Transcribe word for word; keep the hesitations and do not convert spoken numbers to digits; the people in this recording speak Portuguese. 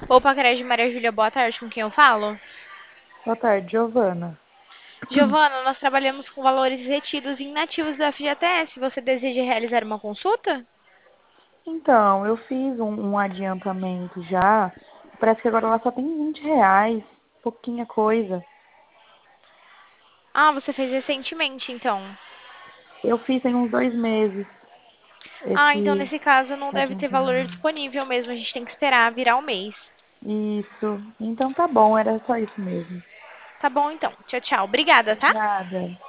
Opa, Crédito Maria Júlia, boa tarde, com quem eu falo? Boa tarde, Giovana. Giovana, nós trabalhamos com valores retidos e inativos do F G T S. Você deseja realizar uma consulta? Então, eu fiz um, um adiantamento já. Parece que agora ela só tem vinte reais. Pouquinha coisa. Ah, você fez recentemente, então. Eu fiz tem uns dois meses Ah, então esse nesse caso não deve ter valor adiantamento. disponível mesmo, a gente tem que esperar virar o mês. Isso. Então tá bom, era só isso mesmo. Tá bom, então. Tchau, tchau. Obrigada, tá? Nada.